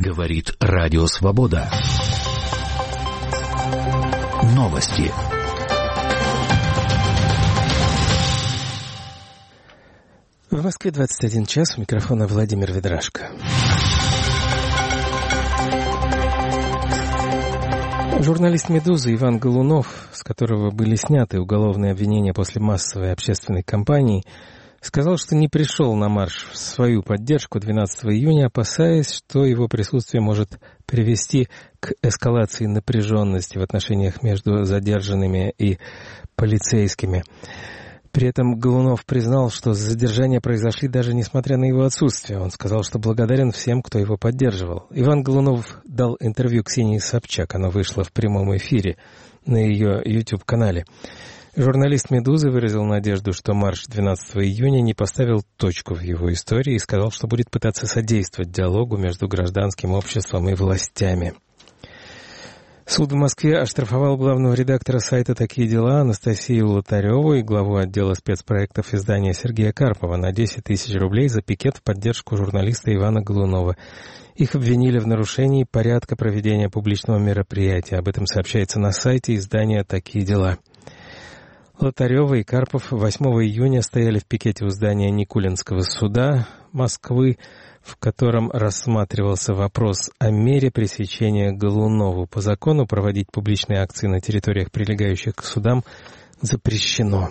Говорит Радио Свобода. Новости. В Москве 21 час. У микрофона Владимир Ведрашко. Журналист «Медузы» Иван Голунов, с которого были сняты уголовные обвинения после массовой общественной кампании, сказал, что не пришел на марш в свою поддержку 12 июня, опасаясь, что его присутствие может привести к эскалации напряженности в отношениях между задержанными и полицейскими. При этом Голунов признал, что задержания произошли даже несмотря на его отсутствие. Он сказал, что благодарен всем, кто его поддерживал. Иван Голунов дал интервью Ксении Собчак. Оно вышло в прямом эфире на ее YouTube-канале. Журналист «Медузы» выразил надежду, что марш 12 июня не поставил точку в его истории и сказал, что будет пытаться содействовать диалогу между гражданским обществом и властями. Суд в Москве оштрафовал главного редактора сайта «Такие дела» Анастасию Лотареву и главу отдела спецпроектов издания Сергея Карпова на 10 тысяч рублей за пикет в поддержку журналиста Ивана Голунова. Их обвинили в нарушении порядка проведения публичного мероприятия. Об этом сообщается на сайте издания «Такие дела». Лотарева и Карпов 8 июня стояли в пикете у здания Никулинского суда Москвы, в котором рассматривался вопрос о мере пресечения Голунову. По закону проводить публичные акции на территориях, прилегающих к судам, запрещено.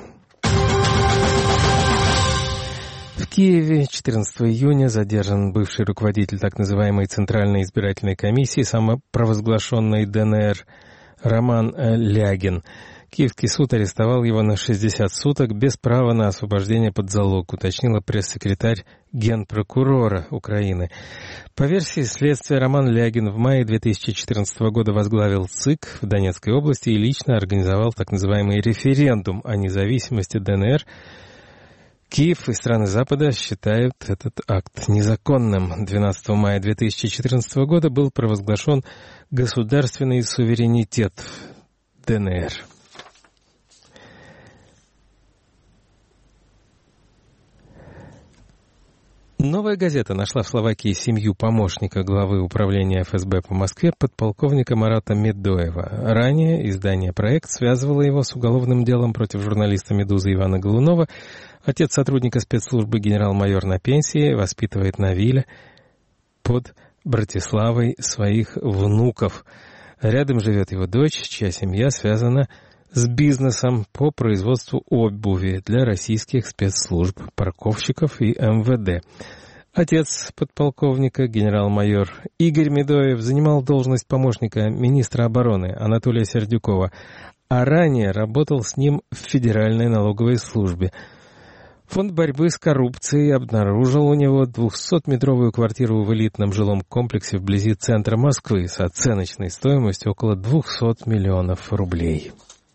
В Киеве 14 июня задержан бывший руководитель так называемой Центральной избирательной комиссии, самопровозглашенной ДНР, Роман Лягин. Киевский суд арестовал его на 60 суток без права на освобождение под залог, уточнила пресс-секретарь Генпрокурора Украины. По версии следствия, Роман Лягин в мае 2014 года возглавил ЦИК в Донецкой области и лично организовал так называемый референдум о независимости ДНР. Киев и страны Запада считают этот акт незаконным. 12 мая 2014 года был провозглашен государственный суверенитет ДНР. Новая газета нашла в Словакии семью помощника главы управления ФСБ по Москве подполковника Марата Медоева. Ранее издание «Проект» связывало его с уголовным делом против журналиста «Медузы» Ивана Голунова. Отец сотрудника спецслужбы, генерал-майор на пенсии, воспитывает на вилле под Братиславой своих внуков. Рядом живет его дочь, чья семья связана с бизнесом по производству обуви для российских спецслужб, парковщиков и МВД. Отец подполковника, генерал-майор Игорь Медоев, занимал должность помощника министра обороны Анатолия Сердюкова, а ранее работал с ним в Федеральной налоговой службе. Фонд борьбы с коррупцией обнаружил у него 200-метровую квартиру в элитном жилом комплексе вблизи центра Москвы с оценочной стоимостью около 200 миллионов рублей.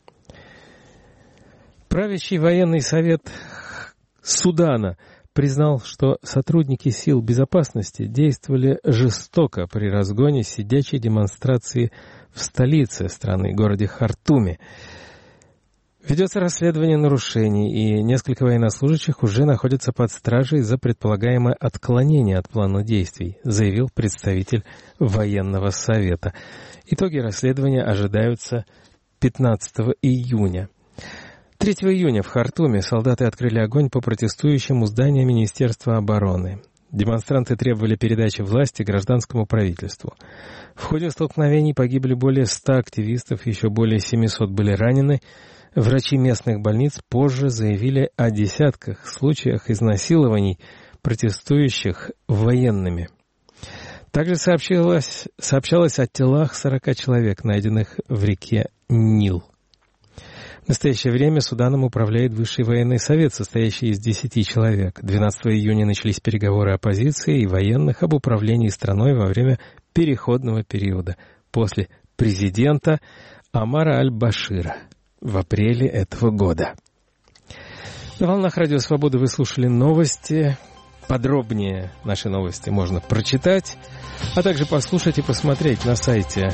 Правящий военный совет Судана признал, что сотрудники сил безопасности действовали жестоко при разгоне сидячей демонстрации в столице страны, городе Хартуме. Ведется расследование нарушений, и несколько военнослужащих уже находятся под стражей за предполагаемое отклонение от плана действий, заявил представитель военного совета. Итоги расследования ожидаются 15 июня. 3 июня в Хартуме солдаты открыли огонь по протестующим у здания Министерства обороны. Демонстранты требовали передачи власти гражданскому правительству. В ходе столкновений погибли более 100 активистов, еще более 700 были ранены. Врачи местных больниц позже заявили о десятках случаях изнасилований протестующих военными. Также сообщалось о телах 40 человек, найденных в реке Нил. В настоящее время Суданом управляет Высший военный совет, состоящий из 10 человек. 12 июня начались переговоры оппозиции и военных об управлении страной во время переходного периода после президента Омара аль-Башира в апреле этого года. На волнах Радио Свободы вы слушали новости. Подробнее наши новости можно прочитать, а также послушать и посмотреть на сайте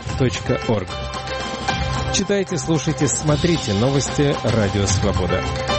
svoboda.org. Читайте, слушайте, смотрите новости Радио Свобода.